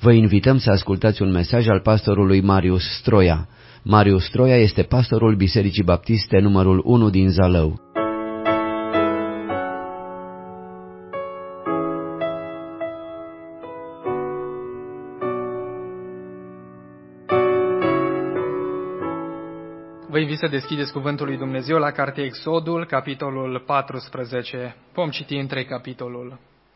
Vă invităm să ascultați un mesaj al pastorului Marius Stroia. Marius Stroia este pastorul Bisericii Baptiste numărul 1 din Zalău. Vă invit să deschideți Cuvântul lui Dumnezeu la cartea Exodul, capitolul 14. Vom citi întreg capitolul.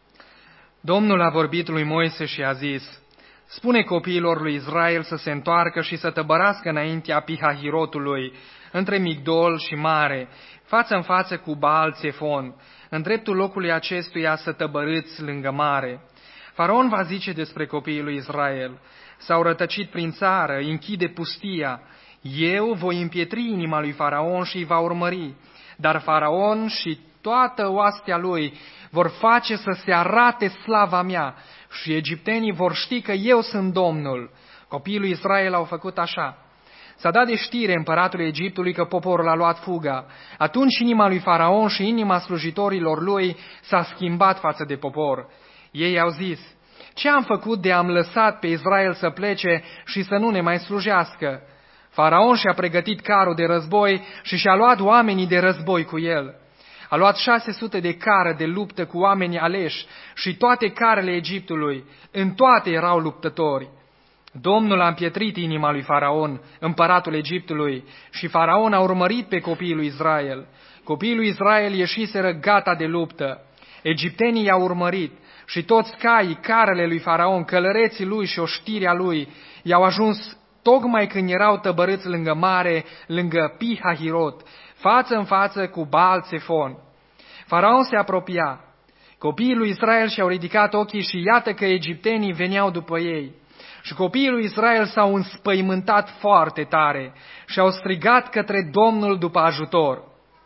Domnul a vorbit lui Moise și a zis: spune copiilor lui Israel să se întoarcă și să tăbărească înaintea Pihahirotului, între Migdol și Mare, față în față cu Baal Țefon, în dreptul locului acestuia să tăbărâți lângă Mare. Faraon va zice despre copiii lui Israel: s-au rătăcit prin țară, închide pustia. Eu voi împietri inima lui Faraon și îi va urmări, dar Faraon și toată oastea lui vor face să se arate slava mea și egiptenii vor ști că eu sunt Domnul. Copiii lui Israel au făcut așa. S-a dat de știre împăratului Egiptului că poporul a luat fuga. Atunci inima lui Faraon și inima slujitorilor lui s-a schimbat față de popor. Ei au zis: ce am făcut de am lăsat pe Israel să plece și să nu ne mai slujească? Faraon și-a pregătit carul de război și și-a luat oamenii de război cu el. A luat 600 de care de luptă cu oameni aleși și toate carele Egiptului, în toate erau luptători. Domnul a împietrit inima lui Faraon, împăratul Egiptului, și Faraon a urmărit pe copiii lui Israel. Copiii lui Israel ieșiseră gata de luptă. Egiptenii i-au urmărit și toți caii, carele lui Faraon, călăreții lui și oștirea lui i-au ajuns tocmai când erau tăbărâți lângă Mare, lângă Pihahirot, față în față cu Baal Țefon. Faraon se apropia. Copiii lui Israel și-au ridicat ochii și iată că egiptenii veneau după ei. Și copiii lui Israel s-au înspăimântat foarte tare și au strigat către Domnul după ajutor.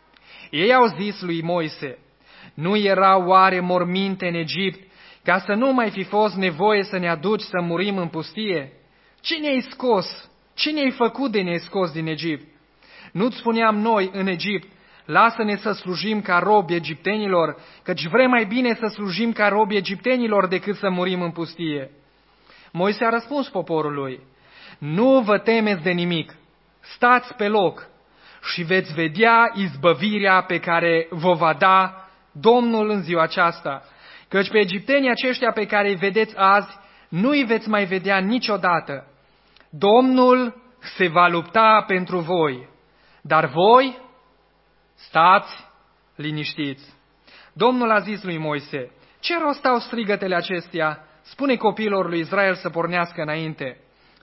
Ei au zis lui Moise: nu era oare morminte în Egipt, ca să nu mai fi fost nevoie să ne aduci să murim în pustie? Ce ne-ai scos? Ce ne-ai făcut de ne-ai scos din Egipt? Nu-ți spuneam noi în Egipt: lasă-ne să slujim ca robi egiptenilor, căci vrem mai bine să slujim ca robi egiptenilor decât să murim în pustie. Moise a răspuns poporului: nu vă temeți de nimic, stați pe loc și veți vedea izbăvirea pe care vă va da Domnul în ziua aceasta, căci pe egiptenii aceștia pe care îi vedeți azi nu îi veți mai vedea niciodată. Domnul se va lupta pentru voi, dar voi stați liniștiți. Domnul a zis lui Moise: ce rost au strigătele acestea? Spune copiilor lui Israel să pornească înainte.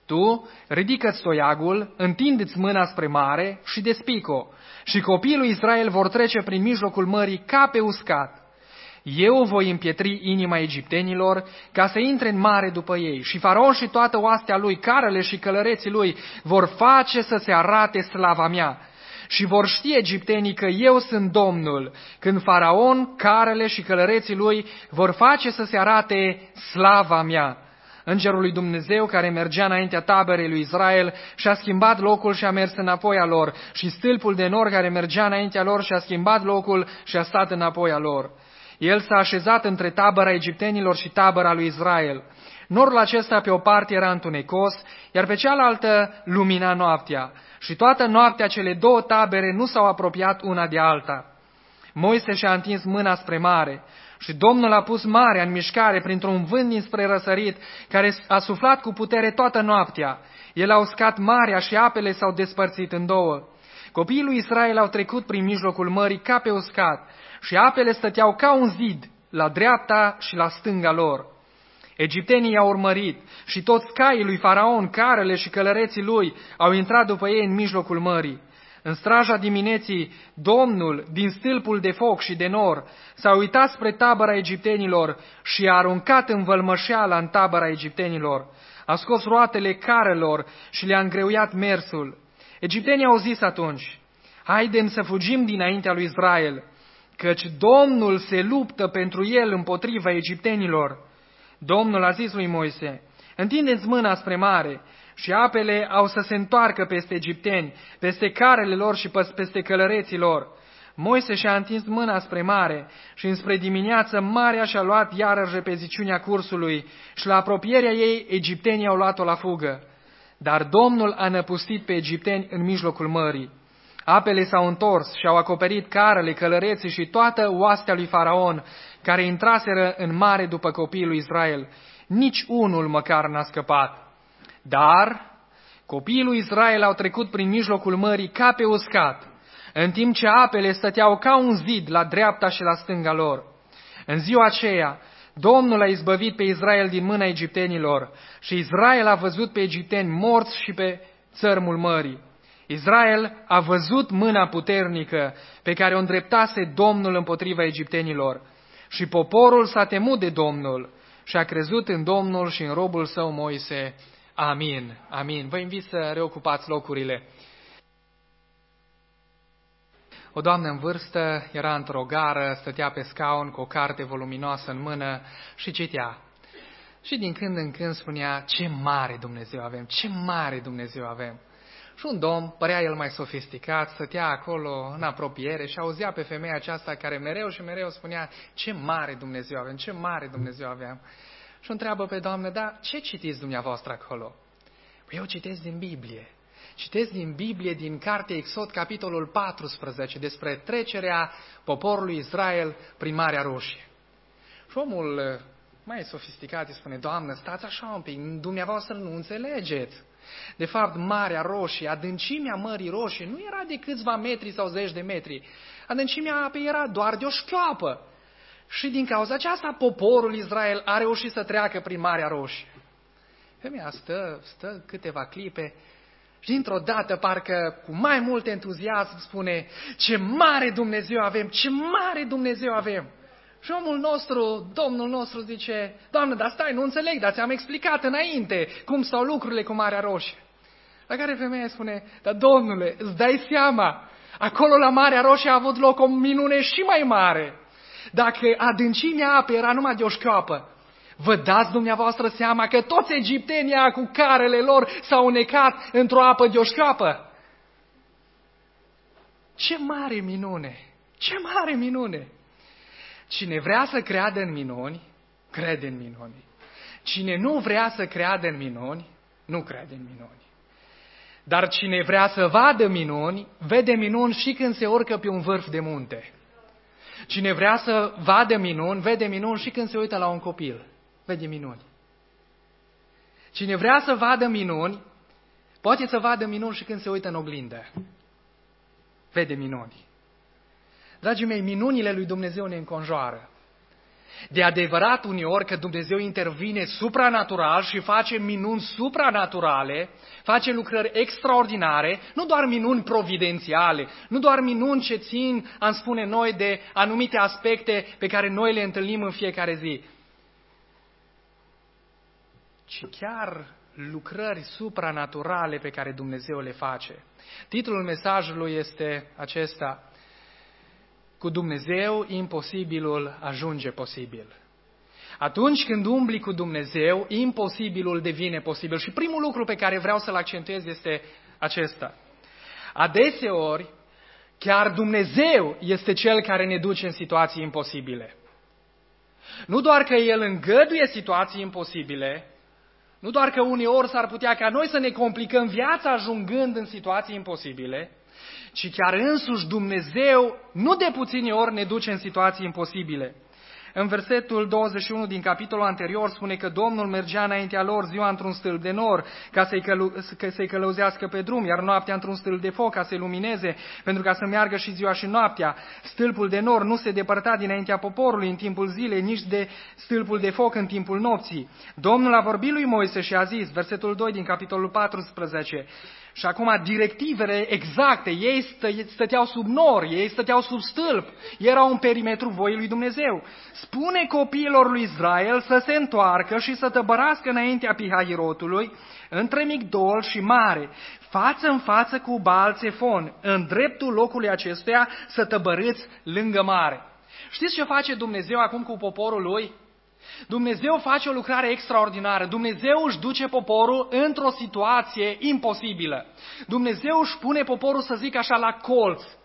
Tu ridică-ți toiagul, întinde-ți mâna spre mare și despică-o, și copiii lui Israel vor trece prin mijlocul mării ca pe uscat. Eu voi împietri inima egiptenilor ca să intre în mare după ei, și Faraon și toată oastea lui, carele și călăreții lui vor face să se arate slava mea. Și vor ști egiptenii că eu sunt Domnul, când Faraon, carele și călăreții lui vor face să se arate slava mea. Îngerul lui Dumnezeu care mergea înaintea taberei lui Israel și-a schimbat locul și a mers înapoi a lor, și stâlpul de nor care mergea înaintea lor și-a schimbat locul și a stat înapoi a lor. El s-a așezat între tabăra egiptenilor și tabăra lui Israel. Norul acesta pe o parte era întunecos, iar pe cealaltă lumina noaptea. Și toată noaptea cele două tabere nu s-au apropiat una de alta. Moise și-a întins mâna spre mare și Domnul a pus marea în mișcare printr-un vânt dinspre răsărit care a suflat cu putere toată noaptea. El a uscat marea și apele s-au despărțit în două. Copiii lui Israel au trecut prin mijlocul mării ca pe uscat și apele stăteau ca un zid la dreapta și la stânga lor. Egiptenii i-au urmărit și toți caii lui Faraon, carele și călăreții lui au intrat după ei în mijlocul mării. În straja dimineții, Domnul, din stâlpul de foc și de nor, s-a uitat spre tabăra egiptenilor și a aruncat învălmășeala în tabăra egiptenilor. A scos roatele carelor și le-a îngreuiat mersul. Egiptenii au zis atunci: haidem să fugim dinaintea lui Israel, căci Domnul se luptă pentru el împotriva egiptenilor. Domnul a zis lui Moise: întinde-ți mâna spre mare și apele au să se întoarcă peste egipteni, peste carele lor și peste călăreții lor. Moise și-a întins mâna spre mare și înspre dimineață marea și-a luat iarăși repeziciunea cursului și la apropierea ei egiptenii au luat-o la fugă. Dar Domnul a năpustit pe egipteni în mijlocul mării. Apele s-au întors și au acoperit carele, călăreții și toată oastea lui Faraon, care intraseră în mare după copiii lui Israel. Nici unul măcar n-a scăpat. Dar copiii lui Israel au trecut prin mijlocul mării ca pe uscat, în timp ce apele stăteau ca un zid la dreapta și la stânga lor. În ziua aceea, Domnul a izbăvit pe Israel din mâna egiptenilor și Israel a văzut pe egipteni morți și pe țărmul mării. Israel a văzut mâna puternică pe care o îndreptase Domnul împotriva egiptenilor și poporul s-a temut de Domnul și a crezut în Domnul și în robul său Moise. Amin. Amin. Vă invit să reocupați locurile. O doamnă în vârstă era într-o gară, stătea pe scaun cu o carte voluminoasă în mână și citea. Și din când în când spunea, ce mare Dumnezeu avem, ce mare Dumnezeu avem. Și un domn, părea el mai sofisticat, stătea acolo în apropiere și auzea pe femeia aceasta care mereu și mereu spunea, ce mare Dumnezeu avem, ce mare Dumnezeu avem. Și o întreabă pe doamnă, da, ce citiți dumneavoastră acolo? Păi eu citesc din Biblie. Citesc din Biblie, din cartea Exod, capitolul 14, despre trecerea poporului Israel prin Marea Roșie. Și omul mai sofisticat îi spune, Doamnă, stați așa un pic, dumneavoastră nu înțelegeți. De fapt, Marea Roșie, adâncimea Mării Roșie nu era de câțiva metri sau zeci de metri. Adâncimea apei era doar de o șchioapă. Și din cauza aceasta, poporul Israel a reușit să treacă prin Marea Roșie. Femeia stă câteva clipe și dintr-o dată, parcă cu mai mult entuziasm, spune, ce mare Dumnezeu avem, ce mare Dumnezeu avem. Și omul nostru, Domnul nostru zice, Doamnă, dar stai, nu înțeleg, dar ți-am explicat înainte cum stau lucrurile cu Marea Roșie. La care femeia spune, dar Domnule, îți dai seama, acolo la Marea Roșie a avut loc o minune și mai mare. Dacă adâncimea apei era numai de o șchioapă, vă dați dumneavoastră seama că toți egiptenii cu carele lor s-au necat într-o apă de o șchioapă? Ce mare minune! Ce mare minune! Cine vrea să creadă în minuni, crede în minuni. Cine nu vrea să creadă în minuni, nu crede în minuni. Dar cine vrea să vadă minuni, vede minuni și când se urcă pe un vârf de munte. Cine vrea să vadă minuni, vede minuni și când se uită la un copil. Vede minuni. Cine vrea să vadă minuni, poate să vadă minuni și când se uită în oglindă. Vede minuni. Dragii mei, minunile lui Dumnezeu ne înconjoară. De adevărat uneori că Dumnezeu intervine supranatural și face minuni supranaturale, face lucrări extraordinare, nu doar minuni providențiale, nu doar minuni ce țin, am spune noi, de anumite aspecte pe care noi le întâlnim în fiecare zi, ci chiar lucrări supranaturale pe care Dumnezeu le face. Titlul mesajului este acesta: cu Dumnezeu imposibilul ajunge posibil. Atunci când umbli cu Dumnezeu, imposibilul devine posibil. Și primul lucru pe care vreau să-l accentuez este acesta. Adeseori, chiar Dumnezeu este Cel care ne duce în situații imposibile. Nu doar că El îngăduie situații imposibile, nu doar că uneori s-ar putea ca noi să ne complicăm viața ajungând în situații imposibile, ci chiar însuși Dumnezeu nu de puține ori ne duce în situații imposibile. În versetul 21 din capitolul anterior spune că Domnul mergea înaintea lor ziua într-un stâlp de nor ca să-i călăuzească pe drum, iar noaptea într-un stâlp de foc ca să-i lumineze, pentru ca să meargă și ziua și noaptea. Stâlpul de nor nu se depărta dinaintea poporului în timpul zilei, nici de stâlpul de foc în timpul nopții. Domnul a vorbit lui Moise și a zis, versetul 2 din capitolul 14, și acum directivele exacte, ei stăteau sub nor, ei stăteau sub stâlp, erau în perimetru voii lui Dumnezeu. Spune copiilor lui Israel să se întoarcă și să tăbărască înaintea Pihahirotului, între Migdol și Mare, față în față cu Baal-Țefon, în dreptul locului acestuia să tăbărâți lângă mare. Știți ce face Dumnezeu acum cu poporul lui? Dumnezeu face o lucrare extraordinară. Dumnezeu își duce poporul într-o situație imposibilă. Dumnezeu își pune poporul, să zic așa, la colț.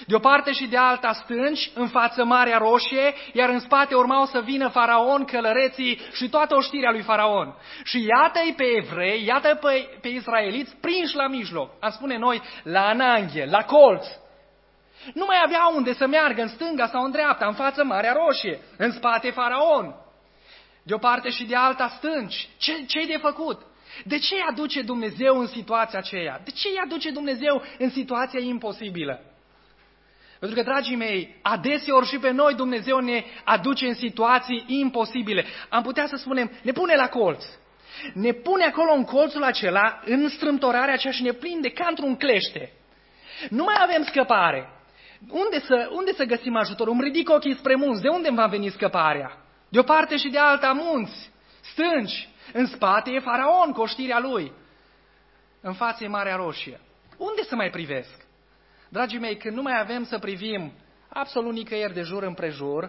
De o parte și de alta stânci, în față Marea Roșie, iar în spate urmau să vină Faraon, călăreții și toată oștirea lui Faraon. Și iată-i pe evrei, iată pe israeliți prinși la mijloc, am spune noi, la ananghe, la colț. Nu mai aveau unde să meargă, în stânga sau în dreapta, în față Marea Roșie, în spate Faraon. De o parte și de alta stânci. Ce-i de făcut? De ce îi aduce Dumnezeu în situația aceea? De ce îi aduce Dumnezeu în situația imposibilă? Pentru că, dragii mei, adeseori și pe noi Dumnezeu ne aduce în situații imposibile. Am putea să spunem, ne pune la colț. Ne pune acolo în colțul acela, în strâmtorarea aceea și ne prinde ca într-un clește. Nu mai avem scăpare. Unde să găsim ajutor? Îmi ridic ochii spre munți. De unde îmi va veni scăparea? De o parte și de alta munți, stânci. În spate e Faraon cu oștirea lui. În față e Marea Roșie. Unde să mai privesc? Dragii mei, când nu mai avem să privim absolut nicăieri de jur împrejur,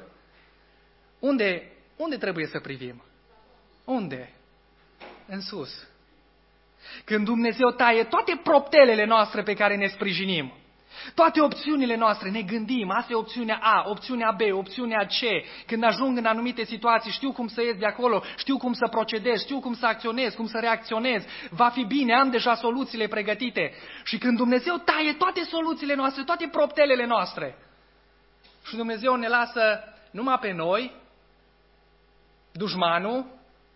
unde trebuie să privim? Unde? În sus. Când Dumnezeu taie toate proptelele noastre pe care ne sprijinim, toate opțiunile noastre, ne gândim, asta e opțiunea A, opțiunea B, opțiunea C. Când ajung în anumite situații, știu cum să ies de acolo, știu cum să procedez, știu cum să acționez, cum să reacționez. Va fi bine, am deja soluțiile pregătite. Și când Dumnezeu taie toate soluțiile noastre, toate proptelele noastre, și Dumnezeu ne lasă numai pe noi, dușmanul,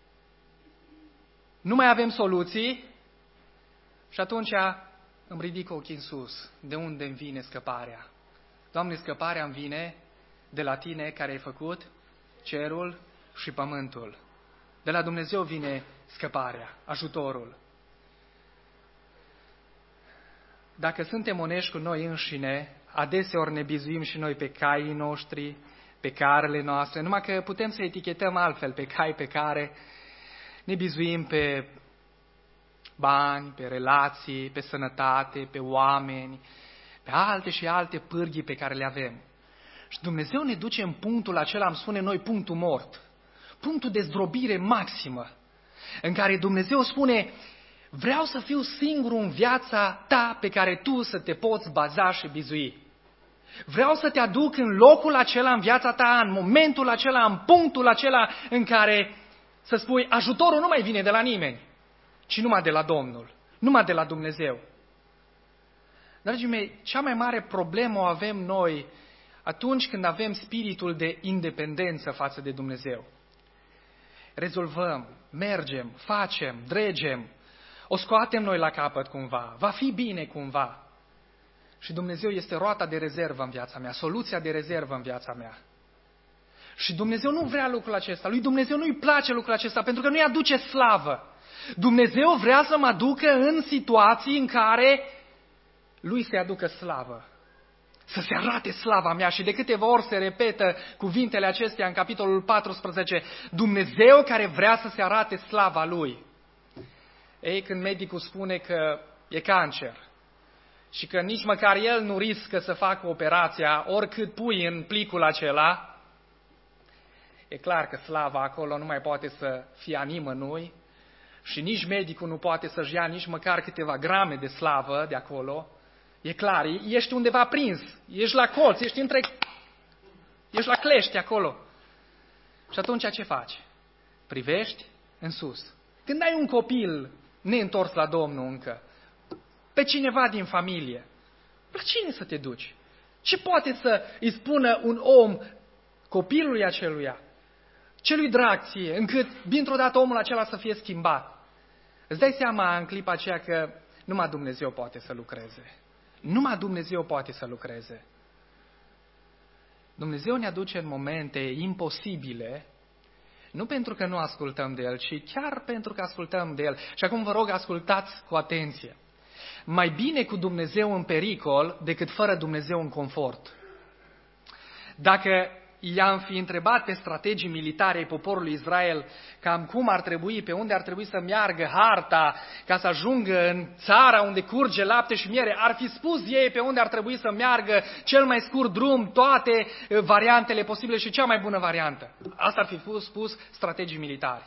nu mai avem soluții, și atunci îmi ridic ochii în sus. De unde îmi vine scăparea? Doamne, scăparea îmi vine de la Tine care ai făcut cerul și pământul. De la Dumnezeu vine scăparea, ajutorul. Dacă suntem onești cu noi înșine, adeseori ne bizuim și noi pe caii noștri, pe carele noastre, numai că putem să etichetăm altfel pe cai, pe care, ne bizuim pe bani, pe relații, pe sănătate, pe oameni, pe alte și alte pârghii pe care le avem. Și Dumnezeu ne duce în punctul acela, am spune noi, punctul mort, punctul de zdrobire maximă, în care Dumnezeu spune, vreau să fiu singurul în viața ta pe care tu să te poți baza și bizui. Vreau să te aduc în locul acela în viața ta, în momentul acela, în punctul acela în care să spui, ajutorul nu mai vine de la nimeni, ci numai de la Domnul, numai de la Dumnezeu. Dragii mei, cea mai mare problemă o avem noi atunci când avem spiritul de independență față de Dumnezeu. Rezolvăm, mergem, facem, dregem, o scoatem noi la capăt cumva, va fi bine cumva. Și Dumnezeu este roata de rezervă în viața mea, soluția de rezervă în viața mea. Și Dumnezeu nu vrea lucrul acesta, lui Dumnezeu nu-i place lucrul acesta, pentru că nu-i aduce slavă. Dumnezeu vrea să mă aducă în situații în care lui se aducă slavă. Să se arate slava mea. Și de câteva ori se repetă cuvintele acestea în capitolul 14. Dumnezeu care vrea să se arate slava lui. Ei, când medicul spune că e cancer și că nici măcar el nu riscă să facă operația, oricât pui în plicul acela, e clar că slava acolo nu mai poate să fie a nimănui și nici medicul nu poate să-și ia nici măcar câteva grame de slavă de acolo. E clar, ești undeva prins, ești la colț, ești la clești acolo. Și atunci ce faci? Privești în sus. Când ai un copil neîntors la Domnul încă, pe cineva din familie, la cine să te duci? Ce poate să îi spună un om copilului aceluia, celui drag ție, încât dintr-o dată omul acela să fie schimbat? Îți dai seama în clipa aceea că numai Dumnezeu poate să lucreze. Numai Dumnezeu poate să lucreze. Dumnezeu ne aduce în momente imposibile, nu pentru că nu ascultăm de El, ci chiar pentru că ascultăm de El. Și acum vă rog, ascultați cu atenție. Mai bine cu Dumnezeu în pericol decât fără Dumnezeu în confort. Dacă i-am fi întrebat pe strategii militare ai poporului Israel cam cum ar trebui, pe unde ar trebui să meargă harta ca să ajungă în țara unde curge lapte și miere, ar fi spus ei pe unde ar trebui să meargă cel mai scurt drum, toate variantele posibile și cea mai bună variantă. Asta ar fi spus strategii militari.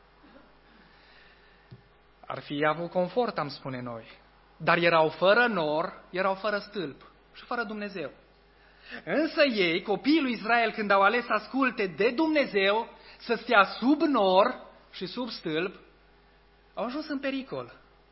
Ar fi avut confort, am spune noi. Dar erau fără nor, erau fără stâlp și fără Dumnezeu. Însă ei, copiii lui Israel, când au ales să asculte de Dumnezeu, să stea sub nor și sub stâlp, au ajuns în pericol.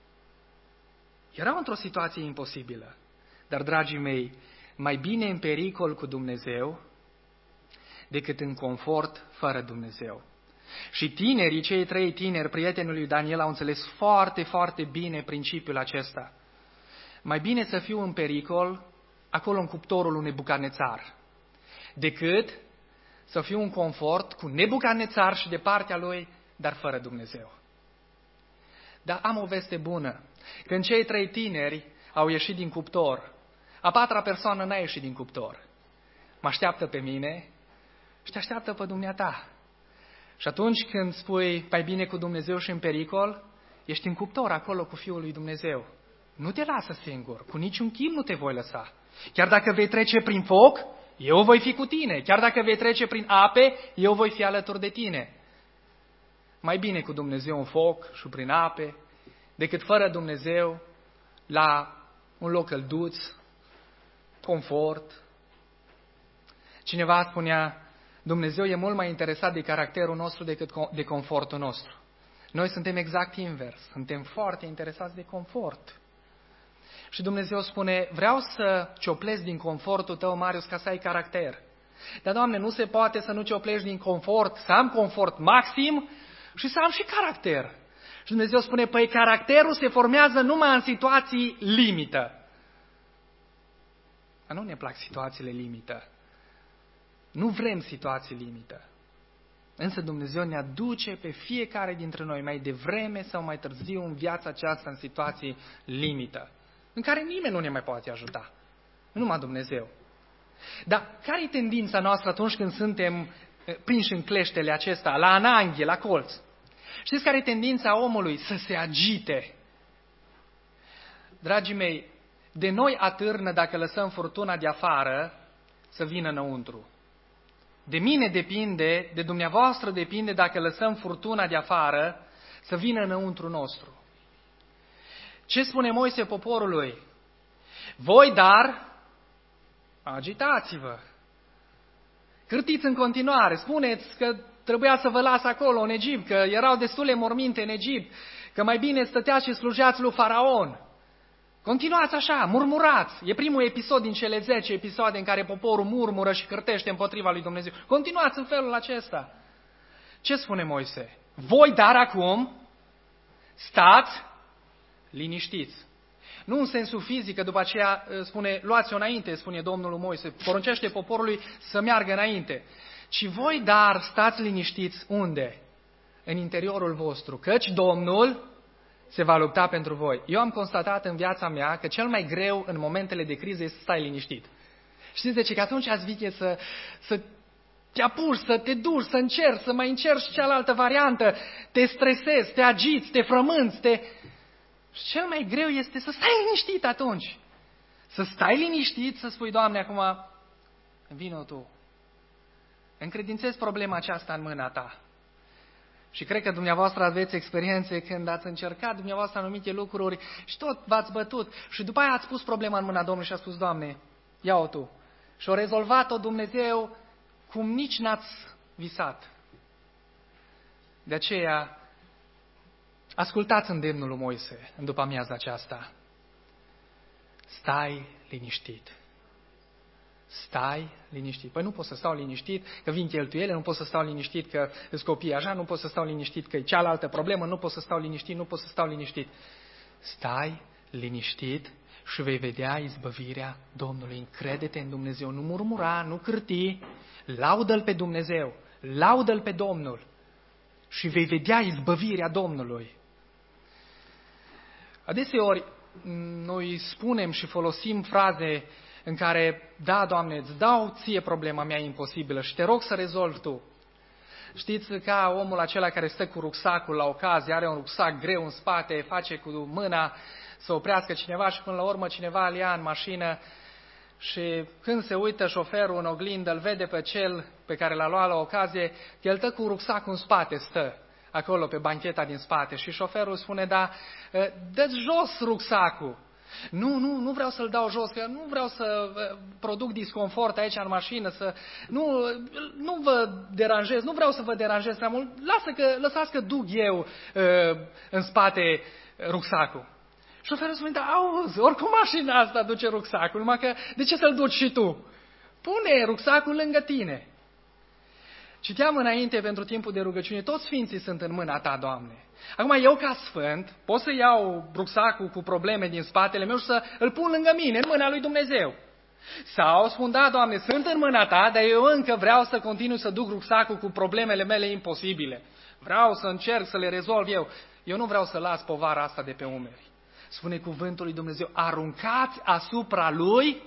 Erau într-o situație imposibilă. Dar, dragii mei, mai bine în pericol cu Dumnezeu decât în confort fără Dumnezeu. Și tinerii, cei 3 tineri, prietenii lui Daniel, au înțeles foarte, foarte bine principiul acesta. Mai bine să fiu în pericol acolo în cuptorul unui Nebucadnețar, decât să fiu în confort cu Nebucadnețar și de partea lui, dar fără Dumnezeu. Dar am o veste bună. Când cei 3 tineri au ieșit din cuptor, a 4-a persoană n-a ieșit din cuptor. Mă așteaptă pe mine și te așteaptă pe dumneata. Și atunci când spui mai bine cu Dumnezeu și în pericol, ești în cuptor acolo cu Fiul lui Dumnezeu. Nu te lasă singur, cu niciun chip nu te voi lăsa. Chiar dacă vei trece prin foc, eu voi fi cu tine. Chiar dacă vei trece prin ape, eu voi fi alături de tine. Mai bine cu Dumnezeu în foc și prin ape, decât fără Dumnezeu la un loc călduț, confort. Cineva spunea, Dumnezeu e mult mai interesat de caracterul nostru decât de confortul nostru. Noi suntem exact invers, suntem foarte interesați de confort. Și Dumnezeu spune, vreau să cioplesc din confortul tău, Marius, ca să ai caracter. Dar, Doamne, nu se poate să nu cioplești din confort, să am confort maxim și să am și caracter. Și Dumnezeu spune, păi caracterul se formează numai în situații limită. Dar nu ne plac situațiile limită. Nu vrem situații limită. Însă Dumnezeu ne aduce pe fiecare dintre noi mai devreme sau mai târziu în viața aceasta în situații limită, în care nimeni nu ne mai poate ajuta. Numai Dumnezeu. Dar care e tendința noastră atunci când suntem prinși în cleștele acestea, la ananghe, la colț? Știți care e tendința omului? Să se agite. Dragii mei, de noi atârnă dacă lăsăm furtuna de afară să vină înăuntru. De mine depinde, de dumneavoastră depinde dacă lăsăm furtuna de afară să vină înăuntru nostru. Ce spune Moise poporului? Voi, dar, agitați-vă. Cârtiți în continuare, spuneți că trebuia să vă las acolo în Egipt, că erau destule morminte în Egipt, că mai bine stăteați și slujeați lui Faraon. Continuați așa, murmurați. E primul episod din cele 10 episoade în care poporul murmură și cârtește împotriva lui Dumnezeu. Continuați în felul acesta. Ce spune Moise? Voi, dar acum, stați liniștiți. Nu în sensul fizic, că după aceea spune, luați-o înainte, spune Domnul lui Moise, poruncește poporului să meargă înainte. Ci voi, dar, stați liniștiți, unde? În interiorul vostru, căci Domnul se va lupta pentru voi. Eu am constatat în viața mea că cel mai greu în momentele de criză este să stai liniștit. Știți de ce? Că atunci ați vine să te apuci, să te duci, să încerci, să mai încerci cealaltă variantă, te stresezi, te agiți, te frămânți, Și cel mai greu este să stai liniștit atunci. Să stai liniștit, să spui, Doamne, acum vino Tu. Încredințezi problema aceasta în mâna Ta. Și cred că dumneavoastră aveți experiențe când ați încercat dumneavoastră anumite lucruri și tot v-ați bătut. Și după aia ați pus problema în mâna Domnului și a spus, Doamne, ia-o Tu. Și-o rezolvat-o Dumnezeu cum nici n-ați visat. De aceea, ascultați îndemnul lui Moise în după amiaza aceasta. Stai liniștit. Stai liniștit. Păi nu pot să stau liniștit că vin cheltuiele, nu pot să stau liniștit că îți copii așa, nu pot să stau liniștit că e cealaltă problemă, nu pot să stau liniștit, nu pot să stau liniștit. Stai liniștit și vei vedea izbăvirea Domnului. Încrede-te în Dumnezeu, nu murmura, nu cârti, laudă-L pe Dumnezeu, laudă-L pe Domnul și vei vedea izbăvirea Domnului. Adeseori noi spunem și folosim fraze în care, da, Doamne, îți dau ție problema mea imposibilă și te rog să rezolvi Tu. Știți, ca omul acela care stă cu rucsacul la ocazie, are un rucsac greu în spate, face cu mâna să oprească cineva și până la urmă cineva îl ia în mașină și când se uită șoferul în oglindă, îl vede pe cel pe care l-a luat la ocazie, el stă cu rucsacul în spate, stă acolo pe bancheta din spate și șoferul spune, da, dă-ți jos rucsacul. Nu vreau să-l dau jos, că nu vreau să produc disconfort aici în mașină, nu vă deranjez, nu vreau să vă deranjez prea mult, lăsați că duc eu în spate rucsacul. Șoferul spune, da, auzi, oricum mașina asta duce rucsacul, numai că de ce să-l duci și tu? Pune rucsacul lângă tine. Citeam înainte pentru timpul de rugăciune, toți sfinții sunt în mâna ta, Doamne. Acum eu ca sfânt pot să iau rucsacul cu probleme din spatele meu și să îl pun lângă mine, în mâna lui Dumnezeu. Sau spun, da, Doamne, sunt în mâna ta, dar eu încă vreau să continui să duc rucsacul cu problemele mele imposibile. Vreau să încerc să le rezolv eu. Eu nu vreau să las povara asta de pe umeri. Spune cuvântul lui Dumnezeu, aruncați asupra lui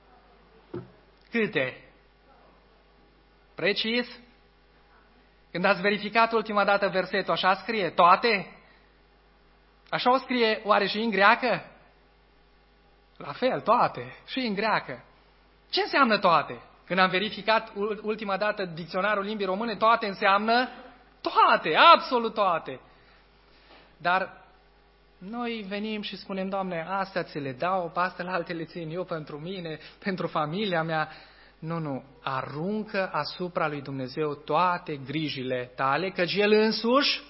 câte? Precis? Când ați verificat ultima dată versetul, așa scrie? Toate? Așa o scrie oare și în greacă? La fel, toate. Și în greacă. Ce înseamnă toate? Când am verificat ultima dată dicționarul limbii române, toate înseamnă toate, absolut toate. Dar noi venim și spunem, Doamne, astea ți le dau, pe astea alte le țin eu pentru mine, pentru familia mea. Nu, aruncă asupra lui Dumnezeu toate grijile tale, căci El însuși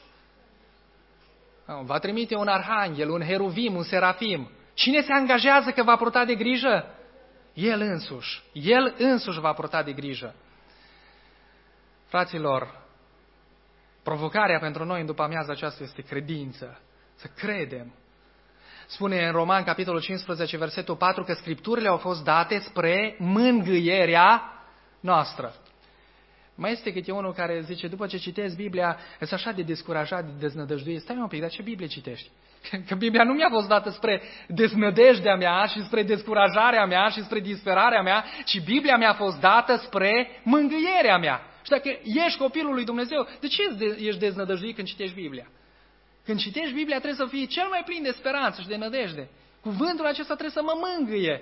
va trimite un arhanghel, un heruvim, un serafim. Cine se angajează că va purta de grijă? El însuși. El însuși va purta de grijă. Fraților, provocarea pentru noi în după amiaza aceasta este credință. Să credem. Spune în Roman, capitolul 15, versetul 4, că Scripturile au fost date spre mângâierea noastră. Mai este câte unul care zice, după ce citesc Biblia, ești așa de descurajat, de deznădăjduit. Stai un pic, dar ce Biblie citești? Că Biblia nu mi-a fost dată spre deznădejdea mea și spre descurajarea mea și spre disperarea mea, ci Biblia mi-a fost dată spre mângâierea mea. Și dacă ești copilul lui Dumnezeu, de ce ești deznădăjduit când citești Biblia? Când citești Biblia trebuie să fii cel mai plin de speranță și de nădejde. Cuvântul acesta trebuie să mă mângâie.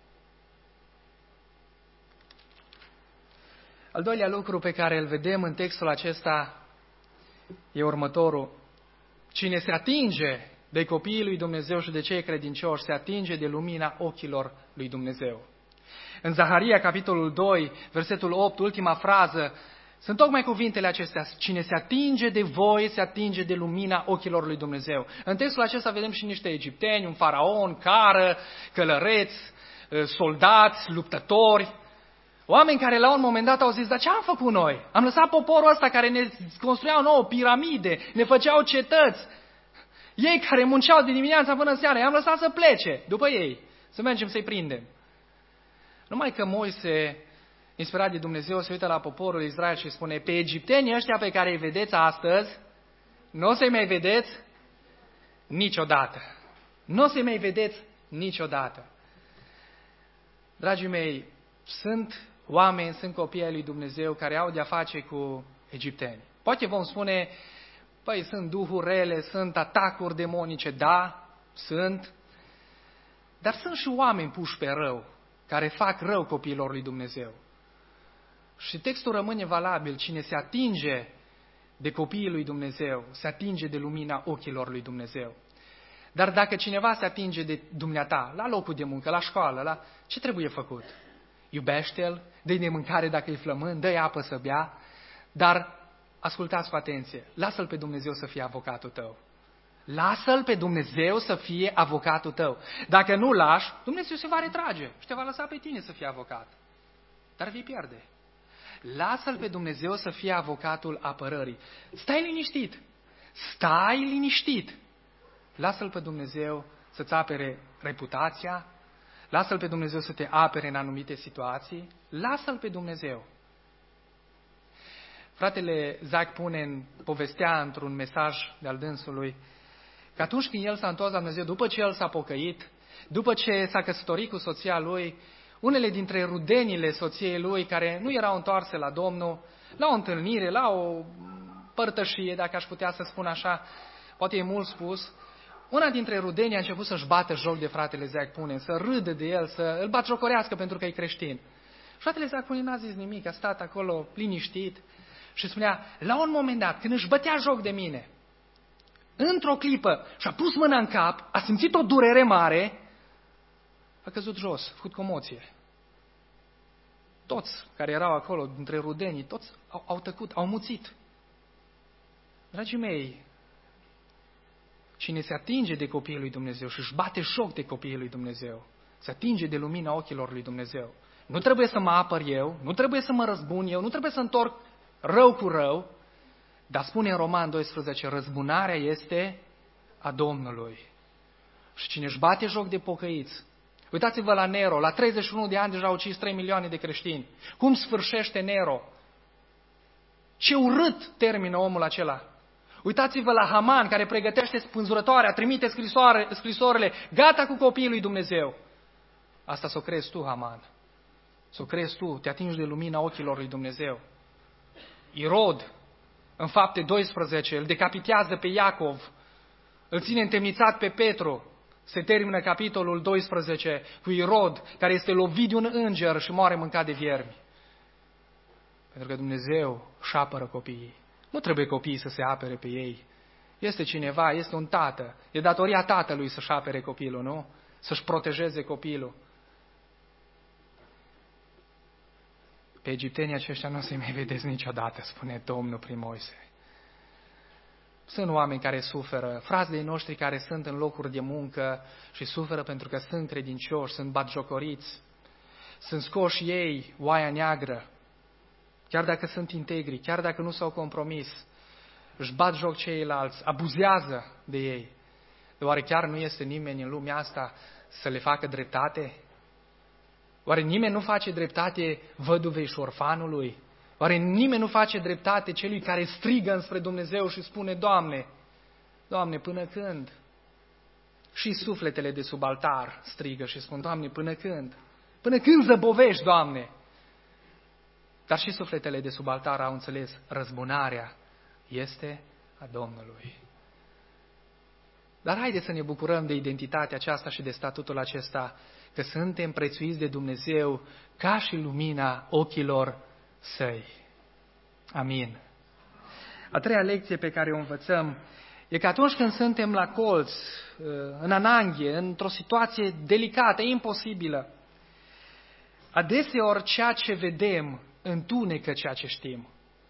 Al doilea lucru pe care îl vedem în textul acesta e următorul. Cine se atinge de copiii lui Dumnezeu și de cei credincioși, se atinge de lumina ochilor lui Dumnezeu. În Zaharia, capitolul 2, versetul 8, ultima frază, sunt tocmai cuvintele acestea. Cine se atinge de voi, se atinge de lumina ochilor lui Dumnezeu. În textul acesta vedem și niște egipteni, un faraon, cară, călăreți, soldați, luptători. Oameni care la un moment dat au zis, dar ce am făcut noi? Am lăsat poporul ăsta care ne construiau nouă piramide, ne făceau cetăți. Ei care munceau de dimineața până seara, i-am lăsat să plece după ei, să mergem să-i prindem. Numai că Moise, inspirat de Dumnezeu, se uită la poporul Israel și spune, pe egiptenii ăștia pe care îi vedeți astăzi, nu o să-i mai vedeți niciodată. Nu o să-i mai vedeți niciodată. Dragii mei, sunt oameni, sunt copii ai lui Dumnezeu care au de-a face cu egipteni. Poate vom spune, păi sunt duhuri rele, sunt atacuri demonice, da, sunt, dar sunt și oameni puși pe rău, care fac rău copiilor lui Dumnezeu. Și textul rămâne valabil, cine se atinge de copiii lui Dumnezeu, se atinge de lumina ochilor lui Dumnezeu. Dar dacă cineva se atinge de dumneata, la locul de muncă, la școală, ce trebuie făcut? Iubește-l, dă-i de mâncare dacă e flămând, dă-i apă să bea, dar ascultați cu atenție, lasă-l pe Dumnezeu să fie avocatul tău. Lasă-l pe Dumnezeu să fie avocatul tău. Dacă nu lași, Dumnezeu se va retrage și te va lăsa pe tine să fii avocat. Dar vei pierde. Lasă-l pe Dumnezeu să fie avocatul apărării. Stai liniștit. Stai liniștit. Lasă-l pe Dumnezeu să-ți apere reputația. Lasă-l pe Dumnezeu să te apere în anumite situații. Lasă-l pe Dumnezeu. Fratele Zac povestea într-un mesaj de-al dânsului că atunci când el s-a întors la Dumnezeu, după ce el s-a pocăit, după ce s-a căsătorit cu soția lui, unele dintre rudenile soției lui care nu erau întoarse la Domnul, la o întâlnire, la o părtășie, dacă aș putea să spun așa, poate e mult spus, una dintre rudenii a început să-și bată joc de fratele Zac să râdă de el, să îl batjocorească pentru că e creștin. Fratele Zac n-a zis nimic, a stat acolo liniștit și spunea, la un moment dat, când își bătea joc de mine, într-o clipă și-a pus mâna în cap, a simțit o durere mare a căzut jos, a făcut comoție. Toți care erau acolo, dintre rudenii, toți au tăcut, au muțit. Dragii mei, cine se atinge de copiii lui Dumnezeu și își bate joc de copiii lui Dumnezeu, se atinge de lumina ochilor lui Dumnezeu. Nu trebuie să mă apăr eu, nu trebuie să mă răzbun eu, nu trebuie să întorc rău cu rău, dar spune în Roman 12, răzbunarea este a Domnului. Și cine își bate joc de pocăiți, uitați-vă la Nero, la 31 de ani deja au ucis 3 milioane de creștini. Cum sfârșește Nero? Ce urât termină omul acela. Uitați-vă la Haman, care pregătește spânzurătoarea, trimite scrisorile, gata cu copiii lui Dumnezeu. Asta s-o crezi tu, Haman. S-o crezi tu, te atingi de lumina ochilor lui Dumnezeu. Irod, în Fapte 12, îl decapitează pe Iacov, îl ține întemnițat pe Petru. Se termină capitolul 12 cu Irod, care este lovit de un înger și moare mâncat de viermi. Pentru că Dumnezeu își apără copiii. Nu trebuie copiii să se apere pe ei. Este cineva, este un tată. E datoria tatălui să-și apere copilul, nu? Să-și protejeze copilul. Pe egiptenii aceștia nu o să-i mai vedeți niciodată, spune Domnul prin Moise. Sunt oameni care suferă, frați de-ai noștri care sunt în locuri de muncă și suferă pentru că sunt credincioși, sunt batjocoriți, sunt scoși ei, oaia neagră, chiar dacă sunt integri, chiar dacă nu s-au compromis, își bat joc ceilalți, abuzează de ei. Oare chiar nu este nimeni în lumea asta să le facă dreptate? Oare nimeni nu face dreptate văduvei și orfanului? Oare nimeni nu face dreptate celui care strigă înspre Dumnezeu și spune, Doamne, Doamne, până când? Și sufletele de sub altar strigă și spun, Doamne, până când? Până când zăbovești, Doamne? Dar și sufletele de sub altar au înțeles, răzbunarea este a Domnului. Dar haideți să ne bucurăm de identitatea aceasta și de statutul acesta, că suntem prețuiți de Dumnezeu ca și lumina ochilor Săi. Amin. A treia lecție pe care o învățăm e că atunci când suntem la colț, în ananghie, într-o situație delicată, imposibilă, adeseori ceea ce vedem întunecă ceea ce știm.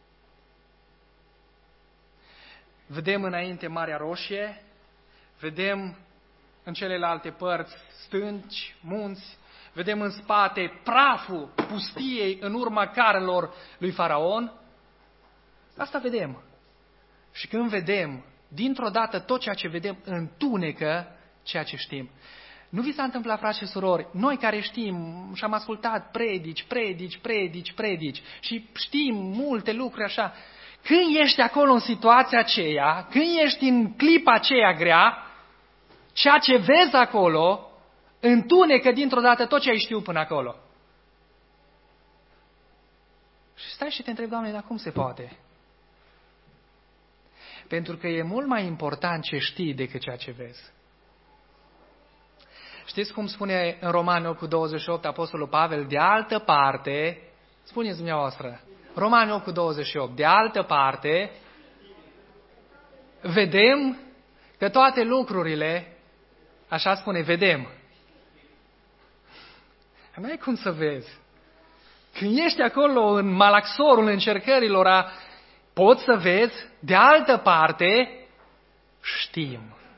Vedem înainte Marea Roșie, vedem în celelalte părți stânci, munți, vedem în spate praful pustiei în urma carelor lui Faraon. Asta vedem. Și când vedem, dintr-o dată tot ceea ce vedem întunecă ceea ce știm. Nu vi s-a întâmplat, frați și surori, noi care știm și am ascultat predici și știm multe lucruri așa, când ești acolo în situația aceea, când ești în clipa aceea grea, ceea ce vezi acolo întunecă dintr-o dată tot ce ai știut până acolo. Și stai și te întrebi, Doamne, dar cum se poate? Pentru că e mult mai important ce știi decât ceea ce vezi. Știți cum spune în Romani 8:28 Apostolul Pavel? De altă parte, spuneți dumneavoastră, Romani 8:28, de altă parte, vedem că toate lucrurile, așa spune, vedem. Nu ai cum să vezi. Când ești acolo în malaxorul încercărilor, poți să vezi, de altă parte, știm.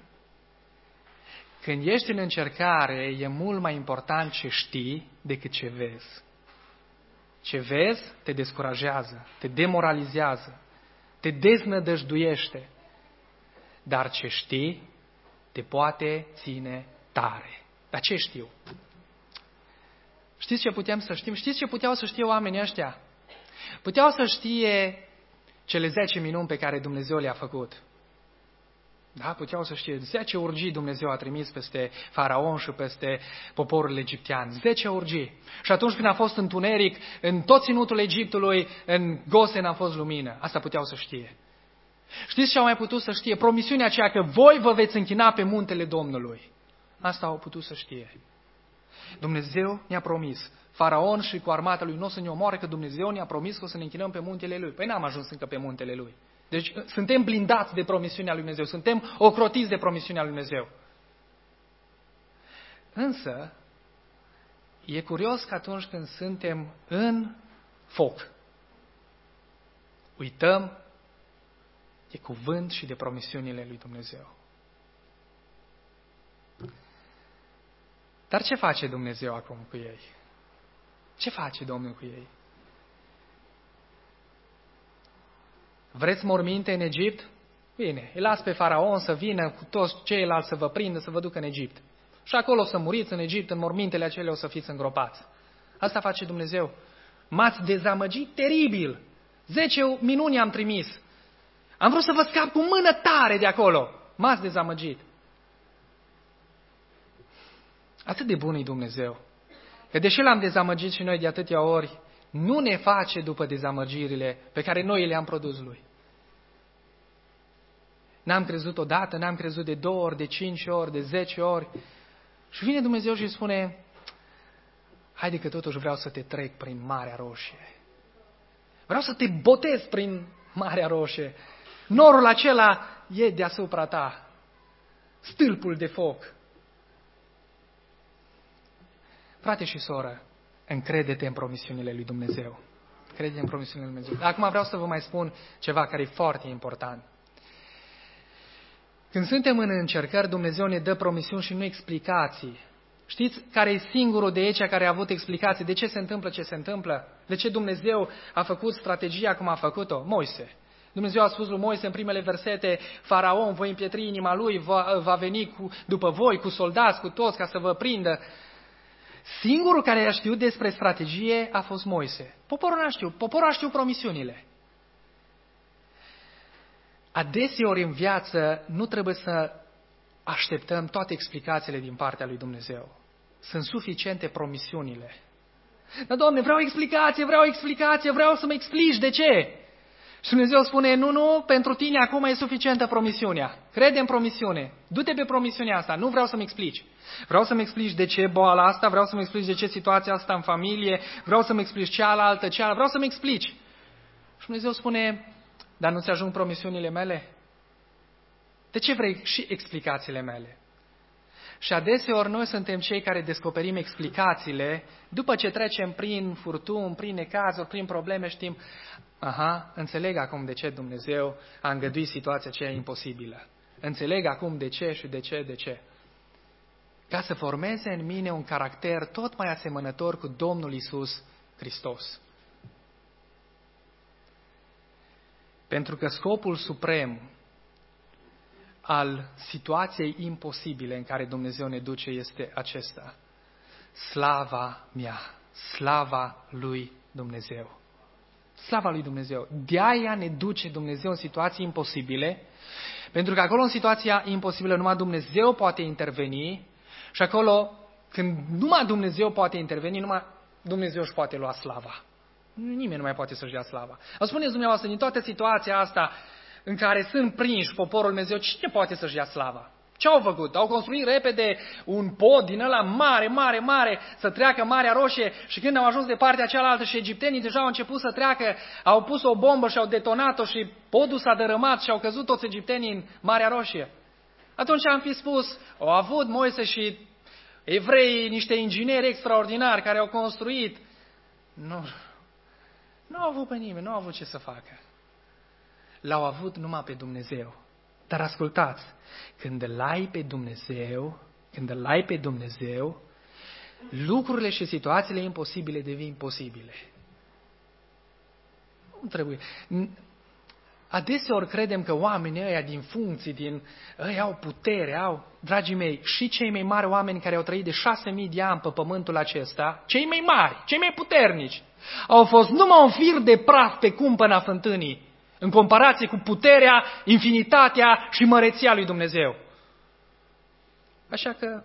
Când ești în încercare, e mult mai important ce știi decât ce vezi. Ce vezi te descurajează, te demoralizează, te deznădăjduiește. Dar ce știi te poate ține tare. Dar ce știu? Știți ce puteam să știm? Știți ce puteau să știe oamenii ăștia? Puteau să știe cele 10 minuni pe care Dumnezeu le-a făcut. Da, puteau să știe. 10 urgii Dumnezeu a trimis peste Faraon și peste poporul egiptean. 10 urgii. Și atunci când a fost întuneric, în tot ținutul Egiptului, în Gosen a fost lumină. Asta puteau să știe. Știți ce au mai putut să știe? Promisiunea aceea că voi vă veți închina pe muntele Domnului. Asta au putut să știe. Dumnezeu ne-a promis. Faraon și cu armata lui nu o să ne omoare, că Dumnezeu ne-a promis că o să ne închinăm pe muntele lui. Păi n-am ajuns încă pe muntele lui. Deci suntem blindați de promisiunea lui Dumnezeu, suntem ocrotiți de promisiunea lui Dumnezeu. Însă, E curios că atunci când suntem în foc, uităm de cuvânt și de promisiunile lui Dumnezeu. Dar ce face Dumnezeu acum cu ei? Ce face Domnul cu ei? Vreți morminte în Egipt? Bine, îi las pe faraon să vină cu toți ceilalți să vă prindă, să vă ducă în Egipt. Și acolo o să muriți în Egipt, în mormintele acelea o să fiți îngropați. Asta face Dumnezeu. M-ați dezamăgit teribil. 10 minuni am trimis. Am vrut să vă scap cu mână tare de acolo. M-ați dezamăgit. Atât de bun e Dumnezeu, că deși l-am dezamăgit și noi de atâtea ori, nu ne face după dezamăgirile pe care noi le-am produs Lui. N-am crezut odată, n-am crezut de 2 ori, de 5 ori, de 10 ori. Și vine Dumnezeu și spune, haide că totuși vreau să te trec prin Marea Roșie. Vreau să te botez prin Marea Roșie. Norul acela e deasupra ta. Stâlpul de foc. Frate și soră, încrede-te în promisiunile lui Dumnezeu. Crede în promisiunile lui Dumnezeu. Acum vreau să vă mai spun ceva care e foarte important. Când suntem în încercări, Dumnezeu ne dă promisiuni și nu explicații. Știți care e singurul de aici care a avut explicații? De ce se întâmplă ce se întâmplă? De ce Dumnezeu a făcut strategia cum a făcut-o? Moise. Dumnezeu a spus lui Moise în primele versete, Faraon voi împietri inima lui, va veni după voi, cu soldați, cu toți, ca să vă prindă. Singurul care a știut despre strategie a fost Moise. Poporul n-a știut. Poporul a știut promisiunile. Adeseori în viață nu trebuie să așteptăm toate explicațiile din partea lui Dumnezeu. Sunt suficiente promisiunile. Dar, Doamne, vreau explicație, vreau să mă explici de ce. Și Dumnezeu spune, nu, pentru tine acum e suficientă promisiunea. Crede în promisiune. Du-te pe promisiunea asta, nu vreau să-mi explici. Vreau să-mi explici de ce boala asta, vreau să-mi explici de ce situația asta în familie, vreau să-mi explici cealaltă, vreau să-mi explici. Și Dumnezeu spune, dar nu-ți ajung promisiunile mele? De ce vrei și explicațiile mele? Și adeseori noi suntem cei care descoperim explicațiile după ce trecem prin furtuni, prin necazuri, prin probleme, știm, înțeleg acum de ce Dumnezeu a îngăduit situația aceea imposibilă. Înțeleg acum de ce și de ce. Ca să formeze în mine un caracter tot mai asemănător cu Domnul Iisus Hristos. Pentru că scopul suprem al situației imposibile în care Dumnezeu ne duce este acesta. Slava mea, slava lui Dumnezeu. Slava lui Dumnezeu. De-aia ne duce Dumnezeu în situații imposibile, pentru că acolo în situația imposibilă numai Dumnezeu poate interveni și acolo când numai Dumnezeu poate interveni, numai Dumnezeu își poate lua slava. Nimeni nu mai poate să-și ia slava. Vă spuneți dumneavoastră, din toată situația asta în care sunt prinși poporul Dumnezeu, cine poate să-și ia slava? Ce au făcut? Au construit repede un pod din ăla mare, să treacă Marea Roșie și când au ajuns de partea cealaltă și egiptenii deja au început să treacă, au pus o bombă și au detonat-o și podul s-a dărâmat și au căzut toți egiptenii în Marea Roșie. Atunci am fi spus, au avut Moise și evreii niște ingineri extraordinari care au construit. Nu au avut pe nimeni, nu au avut ce să facă. L-au avut numai pe Dumnezeu. Dar ascultați, când îl ai pe Dumnezeu, lucrurile și situațiile imposibile devin posibile. Nu trebuie. Adeseori credem că oamenii ăia din funcții, ăia au putere, dragii mei, și cei mai mari oameni care au trăit de 6.000 de ani pe pământul acesta, cei mai mari, cei mai puternici, au fost numai un fir de praf pe cumpăna fântânii, în comparație cu puterea, infinitatea și măreția lui Dumnezeu. Așa că,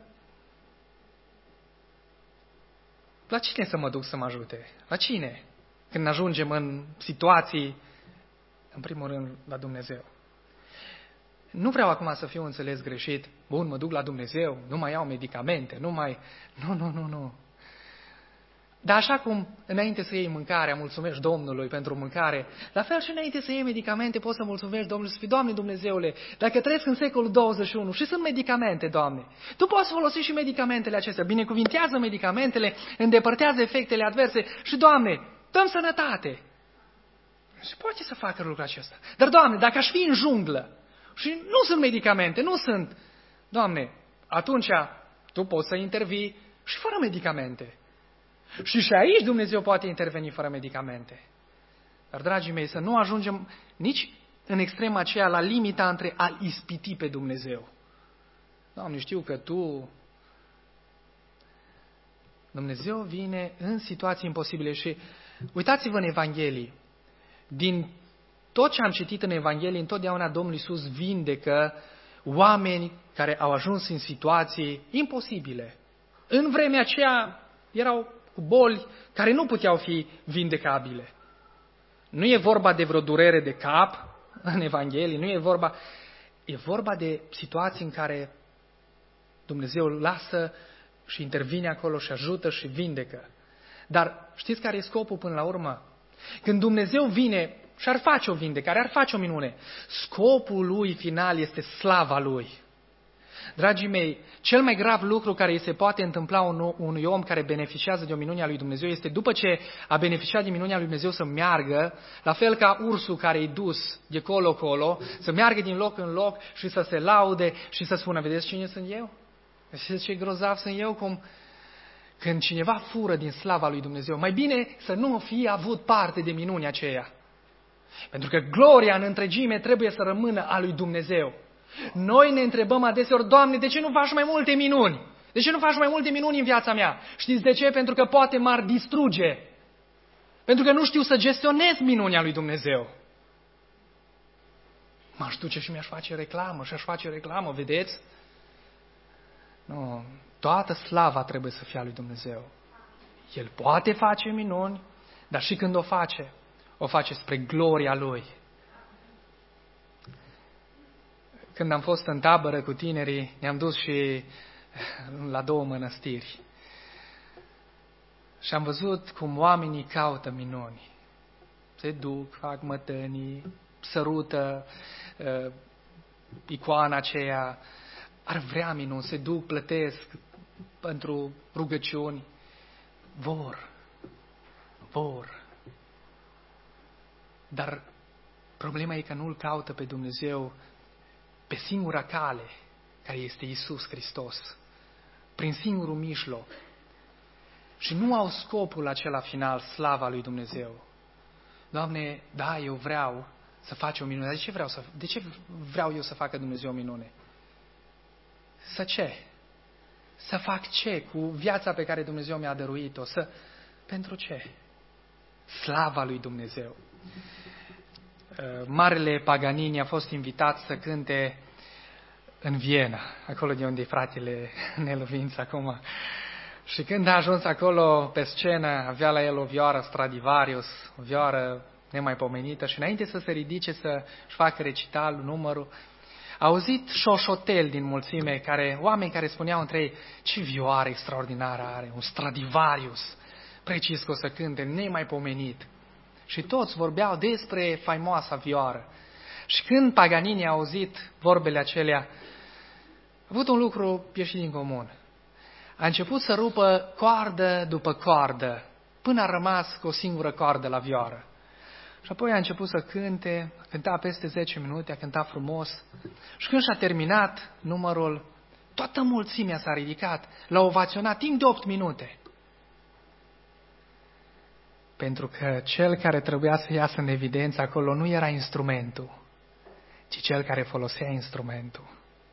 la cine să mă duc să mă ajute? La cine? Când ajungem în situații, în primul rând, la Dumnezeu. Nu vreau acum să fiu înțeles greșit. Mă duc la Dumnezeu, nu mai iau medicamente, Nu. Dar așa cum înainte să iei mâncarea, mulțumești Domnului pentru mâncare, la fel și înainte să iei medicamente, poți să mulțumești Domnului, să spui, Doamne Dumnezeule, dacă trăiesc în secolul 21 și sunt medicamente, Doamne, Tu poți folosi și medicamentele acestea, binecuvintează medicamentele, îndepărtează efectele adverse și, Doamne, dăm sănătate. Și poate să facă lucrul acesta. Dar, Doamne, dacă aș fi în junglă și nu sunt medicamente, nu sunt, Doamne, atunci Tu poți să intervii și fără medicamente. Și aici Dumnezeu poate interveni fără medicamente. Dar, dragii mei, să nu ajungem nici în extrema aceea la limita între a ispiti pe Dumnezeu. Doamne, știu că Dumnezeu vine în situații imposibile și uitați-vă în Evanghelii. Din tot ce am citit în Evanghelie, întotdeauna Domnul Iisus vindecă oameni care au ajuns în situații imposibile. În vremea aceea erau cu boli care nu puteau fi vindecabile. Nu e vorba de vreo durere de cap în Evanghelie, nu e vorba... E vorba de situații în care Dumnezeu lasă și intervine acolo și ajută și vindecă. Dar știți care e scopul până la urmă? Când Dumnezeu vine și ar face o vindecare, ar face o minune, scopul Lui final este slava Lui. Dragii mei, cel mai grav lucru care îi se poate întâmpla unui om care beneficiază de o minune a lui Dumnezeu este după ce a beneficiat de minunea lui Dumnezeu să meargă, la fel ca ursul care e dus de colo-colo, să meargă din loc în loc și să se laude și să spună, vedeți cine sunt eu? Vedeți ce grozav sunt eu? Cum când cineva fură din slava lui Dumnezeu, mai bine să nu fie avut parte de minunea aceea. Pentru că gloria în întregime trebuie să rămână a lui Dumnezeu. Noi ne întrebăm adeseori, Doamne, de ce nu faci mai multe minuni? De ce nu faci mai multe minuni în viața mea? Știți de ce? Pentru că poate m-ar distruge. Pentru că nu știu să gestionez minunea lui Dumnezeu. M-aș duce și mi-aș face reclamă, vedeți? Nu, toată slava trebuie să fie a lui Dumnezeu. El poate face minuni, dar și când o face spre gloria Lui. Când am fost în tabără cu tinerii, ne-am dus și la 2 mănăstiri. Și am văzut cum oamenii caută minuni. Se duc, fac mătănii, sărută icoana aceea, ar vrea minuni, se duc, plătesc pentru rugăciuni. Vor. Dar problema e că nu-L caută pe Dumnezeu pe singura cale, care este Iisus Hristos, prin singurul mijloc. Și nu au scopul acela final, slava lui Dumnezeu. Doamne, da, eu vreau să faci o minune. De ce vreau eu să facă Dumnezeu o minune? Să fac ce cu viața pe care Dumnezeu mi-a dăruit-o? Pentru ce? Slava lui Dumnezeu. Marele Paganini a fost invitat să cânte în Viena, acolo de unde e fratele Nelovinț acum. Și când a ajuns acolo pe scenă, avea la el o vioară Stradivarius, o vioară nemaipomenită și înainte să se ridice să-și facă recitalul, numărul, a auzit șoșotel din mulțime, oameni care spuneau între ei, ce vioară extraordinară are, un Stradivarius, precis că o să cânte, nemaipomenit. Și toți vorbeau despre faimoasa vioară. Și când Paganini a auzit vorbele acelea, a avut un lucru ieșit din comun. A început să rupă coardă după coardă, până a rămas cu o singură coardă la vioară. Și apoi a început să cânte, a cântat peste 10 minute, a cântat frumos. Și când și-a terminat numărul, toată mulțimea s-a ridicat, l-a ovaționat timp de 8 minute. Pentru că cel care trebuia să iasă în evidență acolo nu era instrumentul, ci cel care folosea instrumentul.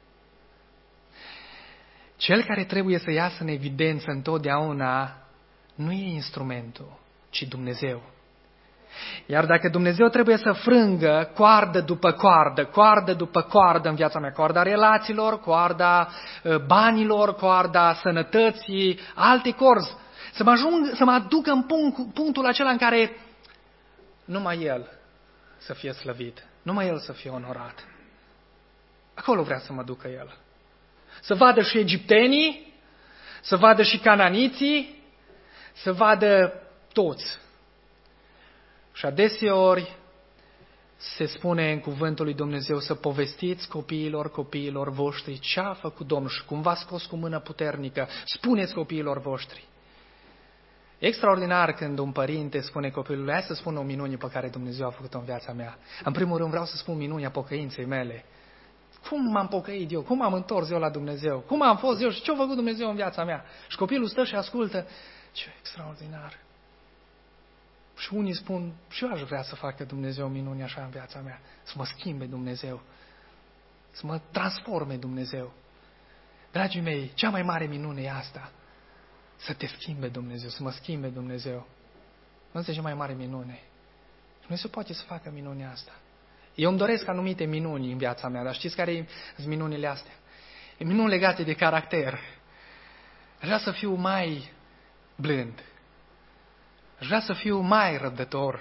Cel care trebuie să iasă în evidență întotdeauna nu e instrumentul, ci Dumnezeu. Iar dacă Dumnezeu trebuie să frângă coardă după coardă în viața mea, coarda relațiilor, coarda banilor, coarda sănătății, alte corzi, să mă aducă în punctul acela în care numai El să fie slăvit, numai El să fie onorat. Acolo vrea să mă ducă El. Să vadă și egiptenii, să vadă și cananiții, să vadă toți. Și adeseori se spune în cuvântul lui Dumnezeu să povestiți copiilor voștri ce a făcut Domnul și cum v-a scos cu mână puternică. Spuneți copiilor voștri. E extraordinar când un părinte spune copilului, hai să spun o minune pe care Dumnezeu a făcut-o în viața mea. În primul rând vreau să spun minunea pocăinței mele. Cum m-am pocăit eu? Cum am întors eu la Dumnezeu? Cum am fost eu și ce a făcut Dumnezeu în viața mea? Și copilul stă și ascultă. Ce extraordinar! Și unii spun, și eu aș vrea să facă Dumnezeu minuni așa în viața mea. Să mă schimbe Dumnezeu. Să mă transforme Dumnezeu. Dragii mei, cea mai mare minune e asta. Să te schimbe Dumnezeu, să mă schimbe Dumnezeu. Nu este cea mai mare minune. Dumnezeu poate să facă minunea asta. Eu îmi doresc anumite minuni în viața mea, dar știți care sunt minunile astea? E minuni legate de caracter. Aș vrea să fiu mai blând. Aș vrea să fiu mai răbdător.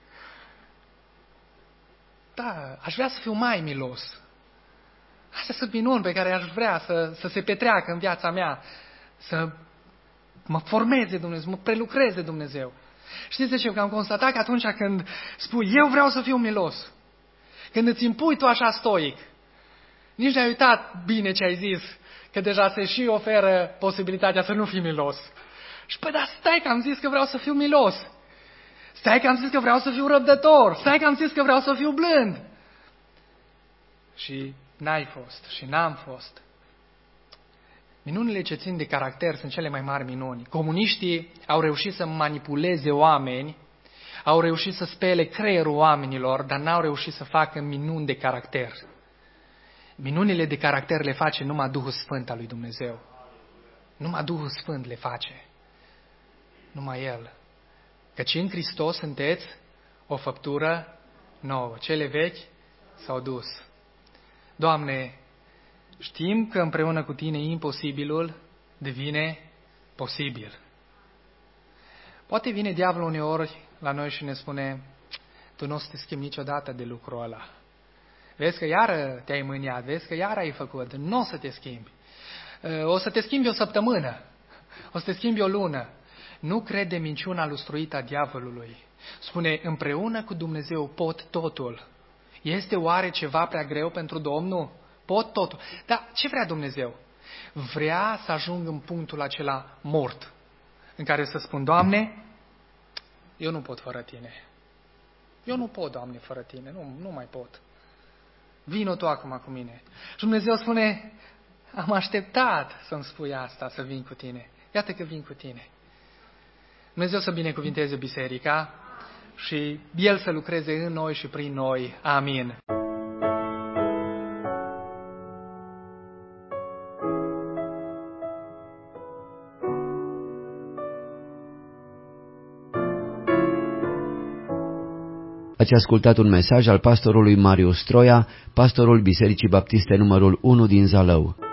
Da, aș vrea să fiu mai milos. Astea sunt minuni pe care aș vrea să se petreacă în viața mea. Să mă formeze Dumnezeu, să mă prelucreze Dumnezeu. Știți de ce? Că am constatat că atunci când spui, eu vreau să fiu milos, când îți impui tu așa stoic, nici n-ai uitat bine ce ai zis, că deja se și oferă posibilitatea să nu fii milos. Și păi, dar stai că am zis că vreau să fiu milos. Stai că am zis că vreau să fiu răbdător. Stai că am zis că vreau să fiu blând. Și n-ai fost și n-am fost. Minunile ce țin de caracter sunt cele mai mari minuni. Comuniștii au reușit să manipuleze oameni, au reușit să spele creierul oamenilor, dar n-au reușit să facă minuni de caracter. Minunile de caracter le face numai Duhul Sfânt al lui Dumnezeu. Numai Duhul Sfânt le face. Numai El. Căci în Hristos sunteți o făptură nouă. Cele vechi s-au dus. Doamne, știm că împreună cu Tine imposibilul devine posibil. Poate vine diavolul uneori la noi și ne spune, tu nu o să te schimbi niciodată de lucrul ăla. Vezi că iară te-ai mâniat, vezi că iară ai făcut, nu o să te schimbi. O să te schimbi o săptămână, o să te schimbi o lună. Nu crede minciuna lustruită a diavolului. Spune, împreună cu Dumnezeu pot totul. Este oare ceva prea greu pentru Domnul? Pot totul. Dar ce vrea Dumnezeu? Vrea să ajung în punctul acela mort, în care să spun, Doamne, eu nu pot fără Tine. Eu nu pot, Doamne, fără Tine. Nu mai pot. Vino Tu acum cu mine. Și Dumnezeu spune, am așteptat să-mi spui asta, să vin cu Tine. Iată că vin cu Tine. Dumnezeu să binecuvinteze biserica și El să lucreze în noi și prin noi. Amin. Ați ascultat un mesaj al pastorului Marius Stroia, pastorul Bisericii Baptiste numărul 1 din Zalău.